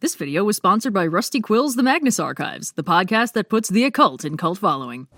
This video was sponsored by Rusty Quill's The Magnus Archives, the podcast that puts the occult in cult following.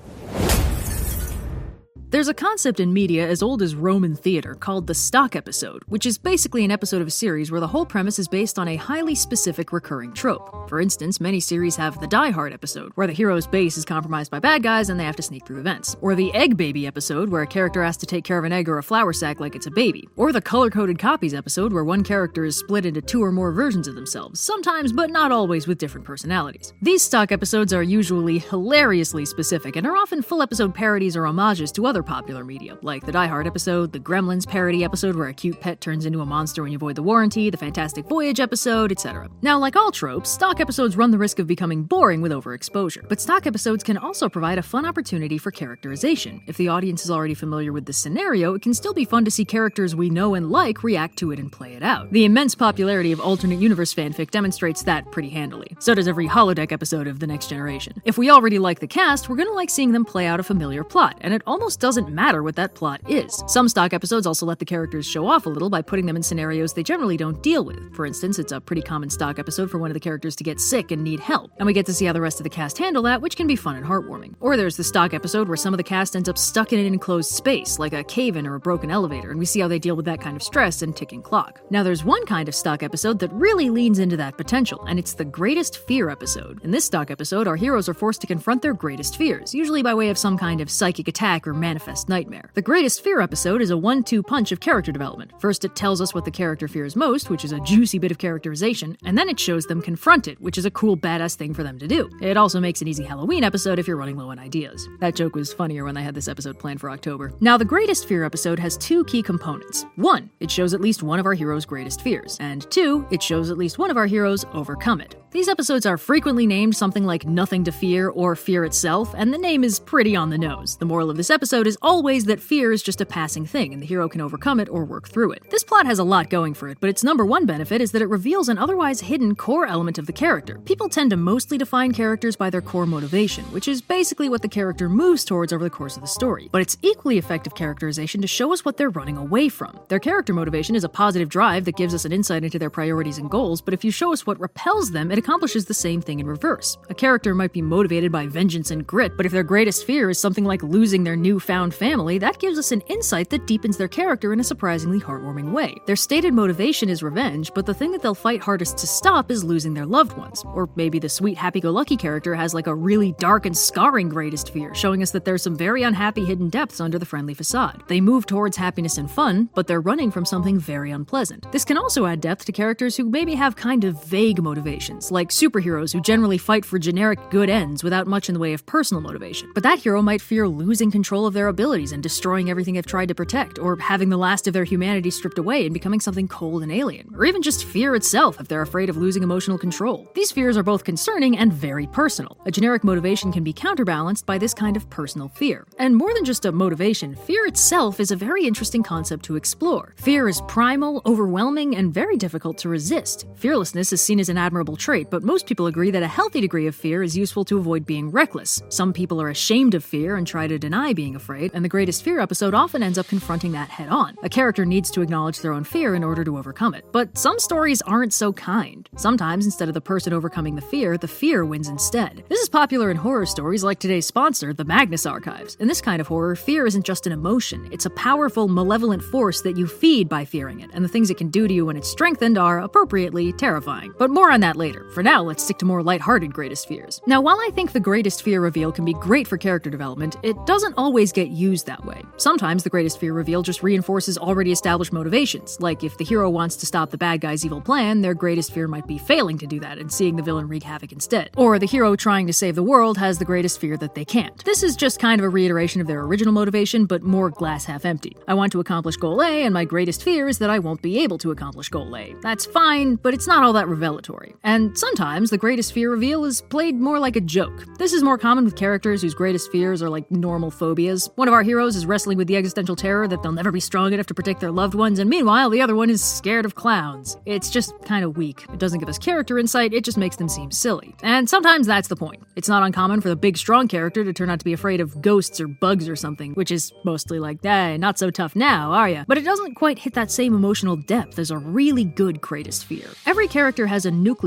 There's a concept in media as old as Roman theater called the stock episode, which is basically an episode of a series where the whole premise is based on a highly specific recurring trope. For instance, many series have the Die Hard episode, where the hero's base is compromised by bad guys and they have to sneak through events. Or the Egg Baby episode, where a character has to take care of an egg or a flour sack like it's a baby. Or the Color-Coded Copies episode, where one character is split into two or more versions of themselves, sometimes but not always with different personalities. These stock episodes are usually hilariously specific and are often full episode parodies or homages to other popular media, like the Die Hard episode, the Gremlins parody episode where a cute pet turns into a monster when you void the warranty, the Fantastic Voyage episode, etc. Now, like all tropes, stock episodes run the risk of becoming boring with overexposure, but stock episodes can also provide a fun opportunity for characterization. If the audience is already familiar with the scenario, it can still be fun to see characters we know and like react to it and play it out. The immense popularity of alternate universe fanfic demonstrates that pretty handily. So does every holodeck episode of The Next Generation. If we already like the cast, we're gonna like seeing them play out a familiar plot, and it almost doesn't matter what that plot is. Some stock episodes also let the characters show off a little by putting them in scenarios they generally don't deal with. For instance, it's a pretty common stock episode for one of the characters to get sick and need help, and we get to see how the rest of the cast handle that, which can be fun and heartwarming. Or there's the stock episode where some of the cast ends up stuck in an enclosed space, like a cave-in or a broken elevator, and we see how they deal with that kind of stress and ticking clock. Now, there's one kind of stock episode that really leans into that potential, and it's the Greatest Fear episode. In this stock episode, our heroes are forced to confront their greatest fears, usually by way of some kind of psychic attack or manifest nightmare. The Greatest Fear episode is a 1-2 punch of character development. First, it tells us what the character fears most, which is a juicy bit of characterization, and then it shows them confront it, which is a cool badass thing for them to do. It also makes an easy Halloween episode if you're running low on ideas. That joke was funnier when I had this episode planned for October. Now, the Greatest Fear episode has two key components. 1, it shows at least one of our heroes' greatest fears, and 2, it shows at least one of our heroes overcome it. These episodes are frequently named something like Nothing to Fear or Fear Itself, and the name is pretty on the nose. The moral of this episode is always that fear is just a passing thing, and the hero can overcome it or work through it. This plot has a lot going for it, but its number one benefit is that it reveals an otherwise hidden core element of the character. People tend to mostly define characters by their core motivation, which is basically what the character moves towards over the course of the story. But it's equally effective characterization to show us what they're running away from. Their character motivation is a positive drive that gives us an insight into their priorities and goals, but if you show us what repels them, it accomplishes the same thing in reverse. A character might be motivated by vengeance and grit, but if their greatest fear is something like losing their newfound family, that gives us an insight that deepens their character in a surprisingly heartwarming way. Their stated motivation is revenge, but the thing that they'll fight hardest to stop is losing their loved ones. Or maybe the sweet happy-go-lucky character has like a really dark and scarring greatest fear, showing us that there's some very unhappy hidden depths under the friendly facade. They move towards happiness and fun, but they're running from something very unpleasant. This can also add depth to characters who maybe have kind of vague motivations, like superheroes who generally fight for generic good ends without much in the way of personal motivation. But that hero might fear losing control of their abilities and destroying everything they've tried to protect, or having the last of their humanity stripped away and becoming something cold and alien, or even just fear itself if they're afraid of losing emotional control. These fears are both concerning and very personal. A generic motivation can be counterbalanced by this kind of personal fear. And more than just a motivation, fear itself is a very interesting concept to explore. Fear is primal, overwhelming, and very difficult to resist. Fearlessness is seen as an admirable trait, but most people agree that a healthy degree of fear is useful to avoid being reckless. Some people are ashamed of fear and try to deny being afraid, and the Greatest Fear episode often ends up confronting that head on. A character needs to acknowledge their own fear in order to overcome it. But some stories aren't so kind. Sometimes, instead of the person overcoming the fear wins instead. This is popular in horror stories like today's sponsor, The Magnus Archives. In this kind of horror, fear isn't just an emotion. It's a powerful, malevolent force that you feed by fearing it, and the things it can do to you when it's strengthened are, appropriately, terrifying. But more on that later. For now, let's stick to more lighthearted greatest fears. Now, while I think the Greatest Fear reveal can be great for character development, it doesn't always get used that way. Sometimes the Greatest Fear reveal just reinforces already established motivations, like if the hero wants to stop the bad guy's evil plan, their greatest fear might be failing to do that and seeing the villain wreak havoc instead. Or the hero trying to save the world has the greatest fear that they can't. This is just kind of a reiteration of their original motivation, but more glass half empty. I want to accomplish goal A, and my greatest fear is that I won't be able to accomplish goal A. That's fine, but it's not all that revelatory. And sometimes the Greatest Fear reveal is played more like a joke. This is more common with characters whose greatest fears are like normal phobias. One of our heroes is wrestling with the existential terror that they'll never be strong enough to protect their loved ones, and meanwhile, the other one is scared of clowns. It's just kind of weak. It doesn't give us character insight, it just makes them seem silly. And sometimes that's the point. It's not uncommon for the big, strong character to turn out to be afraid of ghosts or bugs or something, which is mostly like, hey, not so tough now, are ya? But it doesn't quite hit that same emotional depth as a really good greatest fear. Every character has a nucleus of core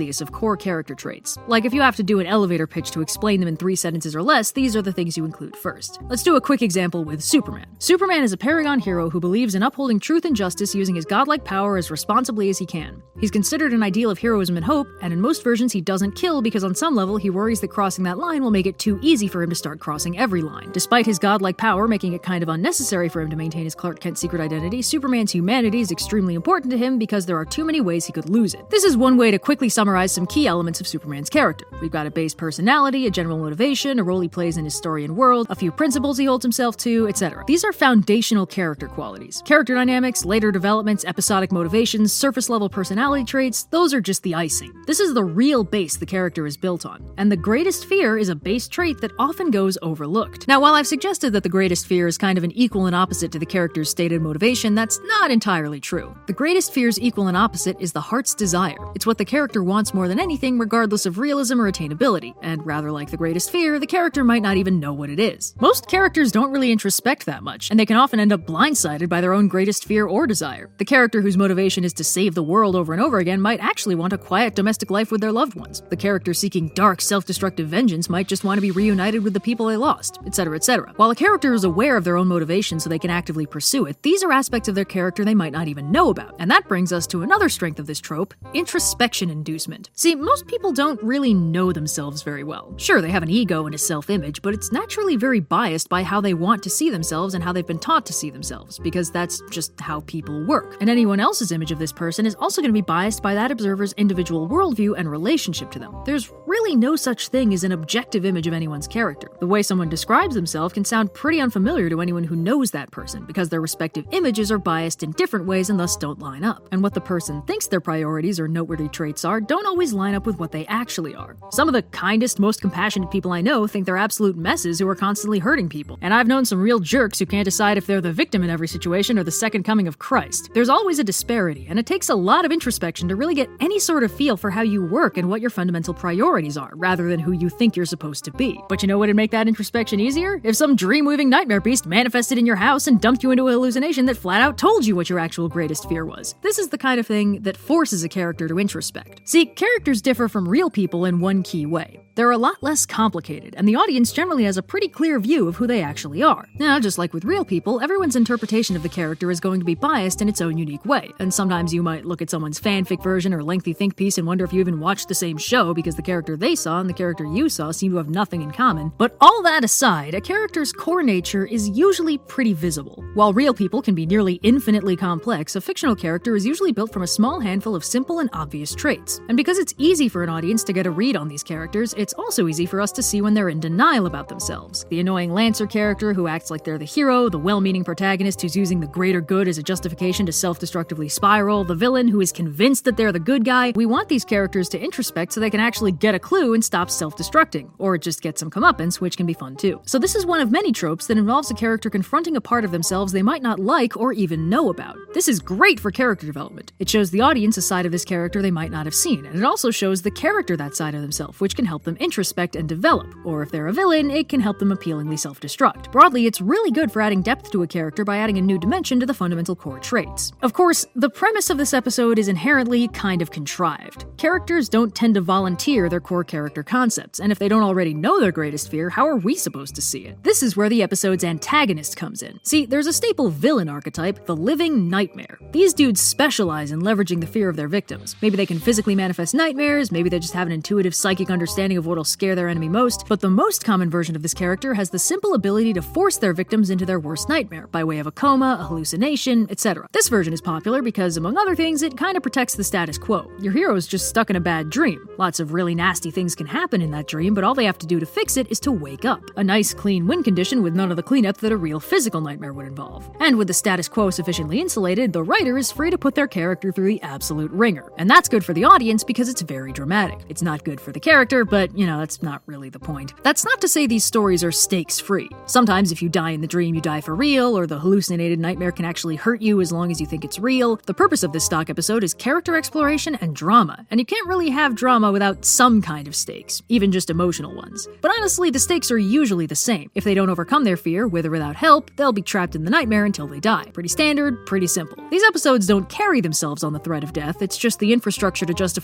core character traits. Like if you have to do an elevator pitch to explain them in 3 sentences or less, these are the things you include first. Let's do a quick example with Superman. Superman is a paragon hero who believes in upholding truth and justice using his godlike power as responsibly as he can. He's considered an ideal of heroism and hope, and in most versions he doesn't kill because on some level he worries that crossing that line will make it too easy for him to start crossing every line. Despite his godlike power making it kind of unnecessary for him to maintain his Clark Kent secret identity, Superman's humanity is extremely important to him because there are too many ways he could lose it. This is one way to quickly summarize some key elements of Superman's character. We've got a base personality, a general motivation, a role he plays in his story and world, a few principles he holds himself to, etc. These are foundational character qualities. Character dynamics, later developments, episodic motivations, surface-level personality traits, those are just the icing. This is the real base the character is built on, and the greatest fear is a base trait that often goes overlooked. Now, while I've suggested that the greatest fear is kind of an equal and opposite to the character's stated motivation, that's not entirely true. The greatest fear's equal and opposite is the heart's desire. It's what the character wants more than anything, regardless of realism or attainability, and rather like the greatest fear, the character might not even know what it is. Most characters don't really introspect that much, and they can often end up blindsided by their own greatest fear or desire. The character whose motivation is to save the world over and over again might actually want a quiet domestic life with their loved ones. The character seeking dark, self-destructive vengeance might just want to be reunited with the people they lost, etc., etc. While a character is aware of their own motivation so they can actively pursue it, these are aspects of their character they might not even know about. And that brings us to another strength of this trope, introspection inducement. See, most people don't really know themselves very well. Sure, they have an ego and a self-image, but it's naturally very biased by how they want to see themselves and how they've been taught to see themselves, because that's just how people work. And anyone else's image of this person is also going to be biased by that observer's individual worldview and relationship to them. There's really no such thing as an objective image of anyone's character. The way someone describes themselves can sound pretty unfamiliar to anyone who knows that person, because their respective images are biased in different ways and thus don't line up. And what the person thinks their priorities or noteworthy traits are don't always line up with what they actually are. Some of the kindest, most compassionate people I know think they're absolute messes who are constantly hurting people. And I've known some real jerks who can't decide if they're the victim in every situation or the second coming of Christ. There's always a disparity, and it takes a lot of introspection to really get any sort of feel for how you work and what your fundamental priorities are, rather than who you think you're supposed to be. But you know what would make that introspection easier? If some dream-weaving nightmare beast manifested in your house and dumped you into a hallucination that flat out told you what your actual greatest fear was. This is the kind of thing that forces a character to introspect. See, characters differ from real people in one key way. They're a lot less complicated, and the audience generally has a pretty clear view of who they actually are. Now, just like with real people, everyone's interpretation of the character is going to be biased in its own unique way, and sometimes you might look at someone's fanfic version or lengthy think piece and wonder if you even watched the same show because the character they saw and the character you saw seem to have nothing in common. But all that aside, a character's core nature is usually pretty visible. While real people can be nearly infinitely complex, a fictional character is usually built from a small handful of simple and obvious traits. And because it's easy for an audience to get a read on these characters, it's also easy for us to see when they're in denial about themselves. The annoying Lancer character who acts like they're the hero, the well-meaning protagonist who's using the greater good as a justification to self-destructively spiral, the villain who is convinced that they're the good guy. We want these characters to introspect so they can actually get a clue and stop self-destructing, or just get some comeuppance, which can be fun too. So this is one of many tropes that involves a character confronting a part of themselves they might not like or even know about. This is great for character development. It shows the audience a side of this character they might not have seen, and it also shows the character that side of themselves, which can help them introspect and develop, or if they're a villain, it can help them appealingly self-destruct. Broadly, it's really good for adding depth to a character by adding a new dimension to the fundamental core traits. Of course, the premise of this episode is inherently kind of contrived. Characters don't tend to volunteer their core character concepts, and if they don't already know their greatest fear, how are we supposed to see it? This is where the episode's antagonist comes in. See, there's a staple villain archetype, the living nightmare. These dudes specialize in leveraging the fear of their victims. Maybe they can physically manifest nightmares, maybe they just have an intuitive psychic understanding of what'll scare their enemy most, but the most common version of this character has the simple ability to force their victims into their worst nightmare, by way of a coma, a hallucination, etc. This version is popular because, among other things, it kind of protects the status quo. Your hero is just stuck in a bad dream. Lots of really nasty things can happen in that dream, but all they have to do to fix it is to wake up. A nice, clean win condition with none of the cleanup that a real physical nightmare would involve. And with the status quo sufficiently insulated, the writer is free to put their character through the absolute ringer. And that's good for the audience because it's very dramatic. It's not good for the character, but, that's not really the point. That's not to say these stories are stakes-free. Sometimes if you die in the dream, you die for real, or the hallucinated nightmare can actually hurt you as long as you think it's real. The purpose of this stock episode is character exploration and drama, and you can't really have drama without some kind of stakes, even just emotional ones. But honestly, the stakes are usually the same. If they don't overcome their fear, with or without help, they'll be trapped in the nightmare until they die. Pretty standard, pretty simple. These episodes don't carry themselves on the threat of death, it's just the infrastructure to justify focusing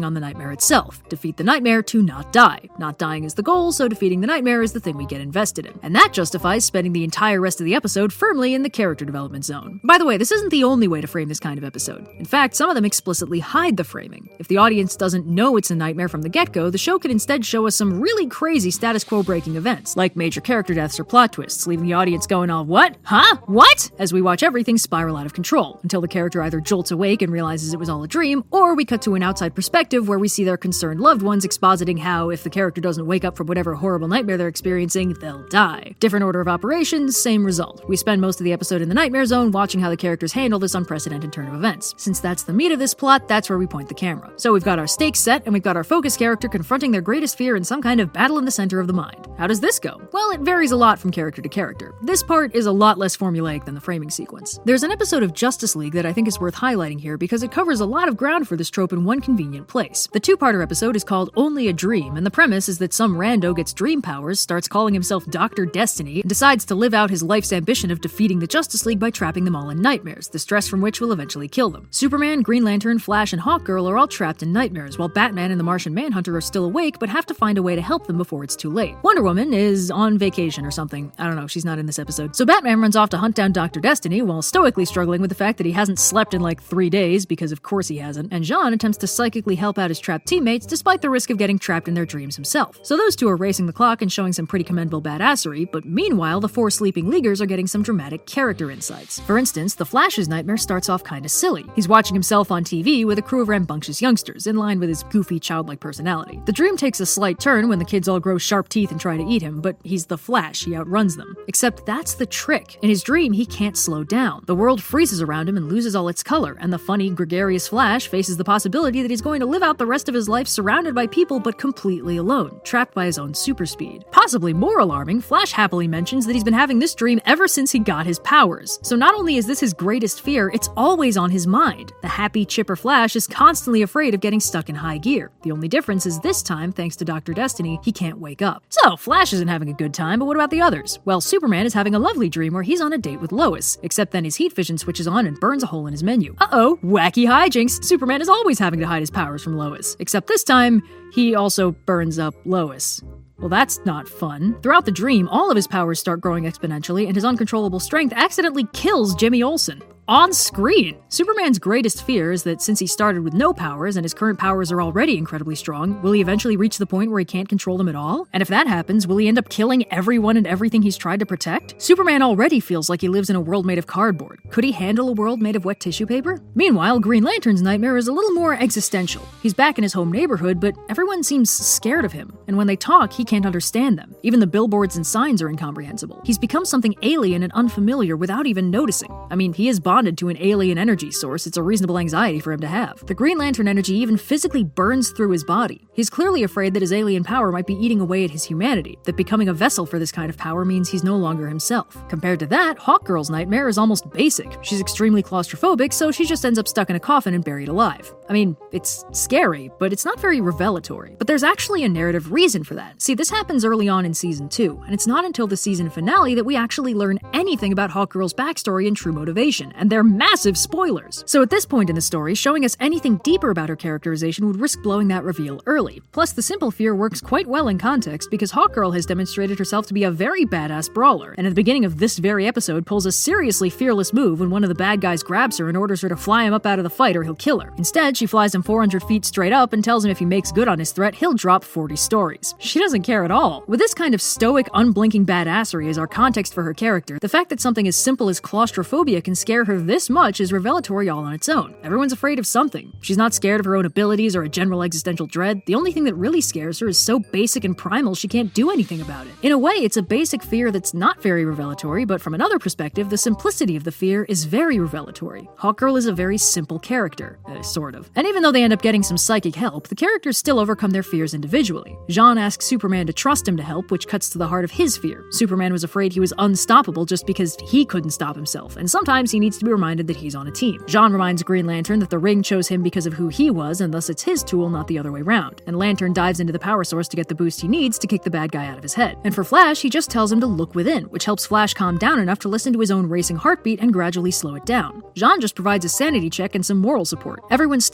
on the nightmare itself. Defeat the nightmare to not die. Not dying is the goal, so defeating the nightmare is the thing we get invested in. And that justifies spending the entire rest of the episode firmly in the character development zone. By the way, this isn't the only way to frame this kind of episode. In fact, some of them explicitly hide the framing. If the audience doesn't know it's a nightmare from the get-go, the show can instead show us some really crazy status quo breaking events, like major character deaths or plot twists, leaving the audience going all, what? Huh? What? As we watch everything spiral out of control, until the character either jolts awake and realizes it was all a dream, or we cut to an outside perspective where we see their concerned loved ones expositing how, if the character doesn't wake up from whatever horrible nightmare they're experiencing, they'll die. Different order of operations, same result. We spend most of the episode in the nightmare zone watching how the characters handle this unprecedented turn of events. Since that's the meat of this plot, that's where we point the camera. So we've got our stakes set, and we've got our focus character confronting their greatest fear in some kind of battle in the center of the mind. How does this go? Well, it varies a lot from character to character. This part is a lot less formulaic than the framing sequence. There's an episode of Justice League that I think is worth highlighting here because it covers a lot of ground for this trope in one convenient place. The two-parter episode is called Only a Dream, and the premise is that some rando gets dream powers, starts calling himself Dr. Destiny, and decides to live out his life's ambition of defeating the Justice League by trapping them all in nightmares, the stress from which will eventually kill them. Superman, Green Lantern, Flash, and Hawkgirl are all trapped in nightmares, while Batman and the Martian Manhunter are still awake but have to find a way to help them before it's too late. Wonder Woman is on vacation or something. I don't know, she's not in this episode. So Batman runs off to hunt down Dr. Destiny while stoically struggling with the fact that he hasn't slept in like 3 days, because of course he hasn't, and Jean attempts to psychically help out his trapped teammates despite the risk of getting trapped in their dreams himself. So those two are racing the clock and showing some pretty commendable badassery, but meanwhile the 4 sleeping Leaguers are getting some dramatic character insights. For instance, the Flash's nightmare starts off kinda silly. He's watching himself on TV with a crew of rambunctious youngsters, in line with his goofy, childlike personality. The dream takes a slight turn when the kids all grow sharp teeth and try to eat him, but he's the Flash, he outruns them. Except that's the trick. In his dream, he can't slow down. The world freezes around him and loses all its color, and the funny, gregarious Flash faces the possibility that he's going to live out the rest of his life surrounded by people but completely alone, trapped by his own super speed. Possibly more alarming, Flash happily mentions that he's been having this dream ever since he got his powers. So not only is this his greatest fear, it's always on his mind. The happy, chipper Flash is constantly afraid of getting stuck in high gear. The only difference is this time, thanks to Dr. Destiny, he can't wake up. So, Flash isn't having a good time, but what about the others? Well, Superman is having a lovely dream where he's on a date with Lois, except then his heat vision switches on and burns a hole in his menu. Uh-oh, wacky hijinks! Superman is always having to hide his powers from Lois, except this time, he also burns up Lois. Well, that's not fun. Throughout the dream, all of his powers start growing exponentially, and his uncontrollable strength accidentally kills Jimmy Olsen. On screen! Superman's greatest fear is that since he started with no powers and his current powers are already incredibly strong, will he eventually reach the point where he can't control them at all? And if that happens, will he end up killing everyone and everything he's tried to protect? Superman already feels like he lives in a world made of cardboard. Could he handle a world made of wet tissue paper? Meanwhile, Green Lantern's nightmare is a little more existential. He's back in his home neighborhood, but everyone seems scared of him, and when they talk, he can't understand them. Even the billboards and signs are incomprehensible. He's become something alien and unfamiliar without even noticing. I mean, he is bonded to an alien energy source. It's a reasonable anxiety for him to have. The Green Lantern energy even physically burns through his body. He's clearly afraid that his alien power might be eating away at his humanity, that becoming a vessel for this kind of power means he's no longer himself. Compared to that, Hawkgirl's nightmare is almost basic. She's extremely claustrophobic, so she just ends up stuck in a coffin and buried alive. I mean, it's scary, but it's not very revelatory. But there's actually a narrative reason for that. See, this happens early on in Season 2, and it's not until the season finale that we actually learn anything about Hawkgirl's backstory and true motivation, and they're massive spoilers. So at this point in the story, showing us anything deeper about her characterization would risk blowing that reveal early. Plus, the simple fear works quite well in context because Hawkgirl has demonstrated herself to be a very badass brawler, and at the beginning of this very episode pulls a seriously fearless move when one of the bad guys grabs her and orders her to fly him up out of the fight or he'll kill her. Instead, she flies him 400 feet straight up and tells him if he makes good on his threat, he'll drop 40 stories. She doesn't care at all. With this kind of stoic, unblinking badassery as our context for her character, the fact that something as simple as claustrophobia can scare her this much is revelatory all on its own. Everyone's afraid of something. She's not scared of her own abilities or a general existential dread. The only thing that really scares her is so basic and primal she can't do anything about it. In a way, it's a basic fear that's not very revelatory, but from another perspective, the simplicity of the fear is very revelatory. Hawkgirl is a very simple character, sort of. And even though they end up getting some psychic help, the characters still overcome their fears individually. Jean asks Superman to trust him to help, which cuts to the heart of his fear. Superman was afraid he was unstoppable just because he couldn't stop himself, and sometimes he needs to be reminded that he's on a team. Jean reminds Green Lantern that the ring chose him because of who he was, and thus it's his tool, not the other way round. And Lantern dives into the power source to get the boost he needs to kick the bad guy out of his head. And for Flash, he just tells him to look within, which helps Flash calm down enough to listen to his own racing heartbeat and gradually slow it down. Jean just provides a sanity check and some moral support. Everyone's still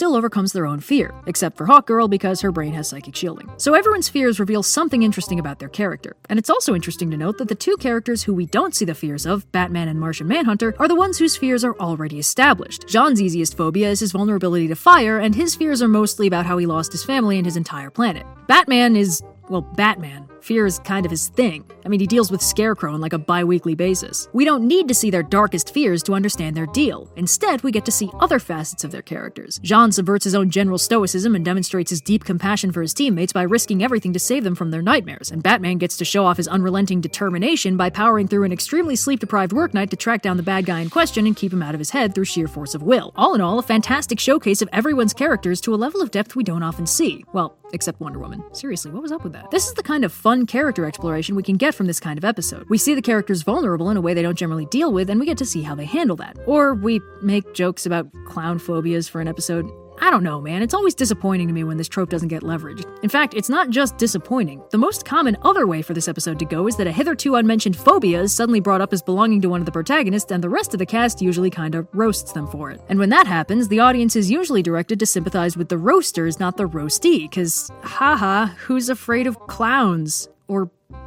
still overcomes their own fear, except for Hawkgirl because her brain has psychic shielding. So everyone's fears reveal something interesting about their character, and it's also interesting to note that the two characters who we don't see the fears of, Batman and Martian Manhunter, are the ones whose fears are already established. Jean's easiest phobia is his vulnerability to fire, and his fears are mostly about how he lost his family and his entire planet. Batman is, well, Batman. Fear is kind of his thing. I mean, he deals with Scarecrow on like a bi-weekly basis. We don't need to see their darkest fears to understand their deal. Instead, we get to see other facets of their characters. Jean subverts his own general stoicism and demonstrates his deep compassion for his teammates by risking everything to save them from their nightmares, and Batman gets to show off his unrelenting determination by powering through an extremely sleep-deprived work night to track down the bad guy in question and keep him out of his head through sheer force of will. All in all, a fantastic showcase of everyone's characters to a level of depth we don't often see. Well, except Wonder Woman. Seriously, what was up with that? This is the kind of fun character exploration we can get from this kind of episode. We see the characters vulnerable in a way they don't generally deal with, and we get to see how they handle that. Or we make jokes about clown phobias for an episode. I don't know, man. It's always disappointing to me when this trope doesn't get leveraged. In fact, it's not just disappointing. The most common other way for this episode to go is that a hitherto unmentioned phobia is suddenly brought up as belonging to one of the protagonists, and the rest of the cast usually kinda roasts them for it. And when that happens, the audience is usually directed to sympathize with the roasters, not the roastee, cause haha, who's afraid of clowns? Or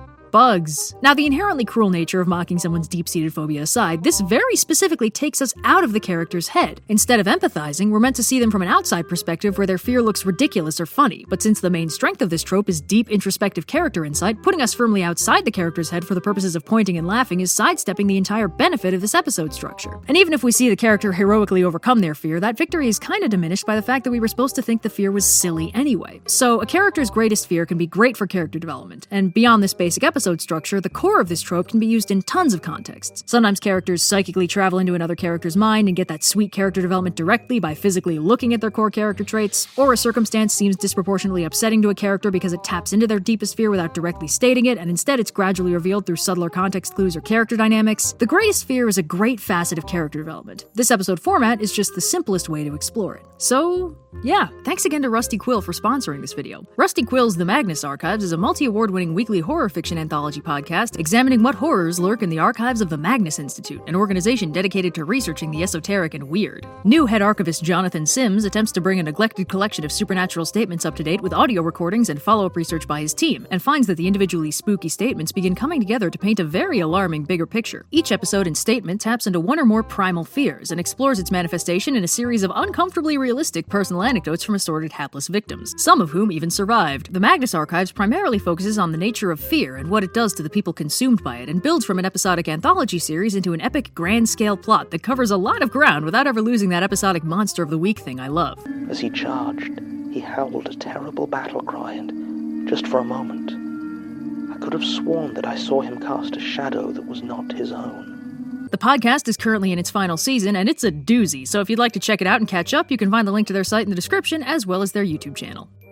bugs. Now, the inherently cruel nature of mocking someone's deep-seated phobia aside, this very specifically takes us out of the character's head. Instead of empathizing, we're meant to see them from an outside perspective where their fear looks ridiculous or funny. But since the main strength of this trope is deep introspective character insight, putting us firmly outside the character's head for the purposes of pointing and laughing is sidestepping the entire benefit of this episode structure. And even if we see the character heroically overcome their fear, that victory is kinda diminished by the fact that we were supposed to think the fear was silly anyway. So, a character's greatest fear can be great for character development, and beyond this basic episode structure, the core of this trope can be used in tons of contexts. Sometimes characters psychically travel into another character's mind and get that sweet character development directly by physically looking at their core character traits, or a circumstance seems disproportionately upsetting to a character because it taps into their deepest fear without directly stating it, and instead it's gradually revealed through subtler context clues or character dynamics. The greatest fear is a great facet of character development. This episode format is just the simplest way to explore it. So, yeah, thanks again to Rusty Quill for sponsoring this video. Rusty Quill's The Magnus Archives is a multi-award-winning weekly horror fiction anthology podcast examining what horrors lurk in the archives of the Magnus Institute, an organization dedicated to researching the esoteric and weird. New head archivist Jonathan Sims attempts to bring a neglected collection of supernatural statements up to date with audio recordings and follow-up research by his team, and finds that the individually spooky statements begin coming together to paint a very alarming bigger picture. Each episode and statement taps into one or more primal fears and explores its manifestation in a series of uncomfortably realistic personal anecdotes from assorted hapless victims, some of whom even survived. The Magnus Archives primarily focuses on the nature of fear and what it does to the people consumed by it, and builds from an episodic anthology series into an epic grand-scale plot that covers a lot of ground without ever losing that episodic monster of the week thing I love. As he charged, he howled a terrible battle cry, and just for a moment, I could have sworn that I saw him cast a shadow that was not his own. The podcast is currently in its final season, and it's a doozy, so if you'd like to check it out and catch up, you can find the link to their site in the description, as well as their YouTube channel.